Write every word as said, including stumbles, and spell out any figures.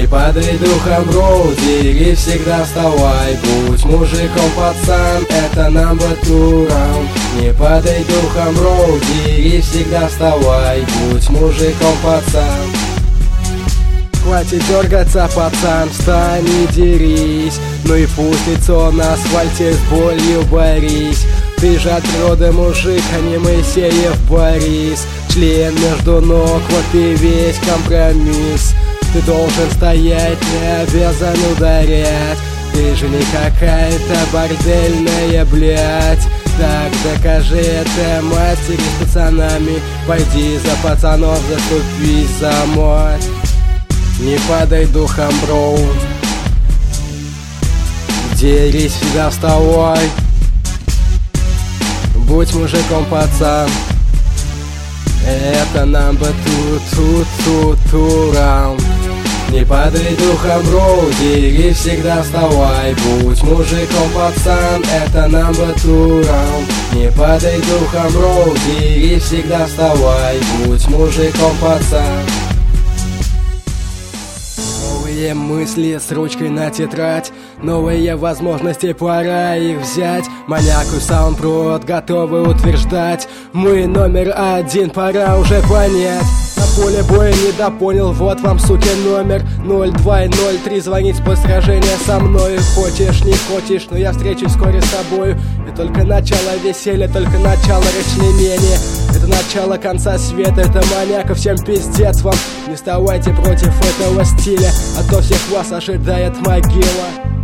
Не падай духом, бро, двери всегда вставай. Будь мужиком, пацан, это number two round. Не падай духом, бро, двери всегда вставай. Будь мужиком, пацан. Хватит дергаться, пацан, встань и дерись. Ну и пусть лицо на асфальте с болью борись. Ты же от природы мужик, а не Моисеев Борис. Член между ног, вот и весь компромисс. Ты должен стоять, не обязан ударять. Ты же не какая-то бордельная, блядь. Так докажи это матери с пацанами. Пойди за пацанов, заступись за мать. Не падай духом, бро, дерись, всегда вставай. Будь мужиком, пацан, это number two, two, two, two round. Не падай духом, бро, дерись, всегда вставай. Будь мужиком, пацан, это number two round. Не падай духом, бро, дерись, всегда вставай. Будь мужиком, пацан. Новые мысли с ручкой на тетрадь, новые возможности, пора их взять. Маньяку Саундпрод готовы утверждать: мы номер один, пора уже понять. На поле боя недопонял, вот вам, сукин, номер ноль два ноль три. Звонить после сражения со мной. Хочешь, не хочешь, но я встречусь вскоре с тобою. И только начало веселья, только начало расчленения. Это начало конца света, это маньяка, всем пиздец вам. Не вставайте против этого стиля, а то всех вас ожидает могила.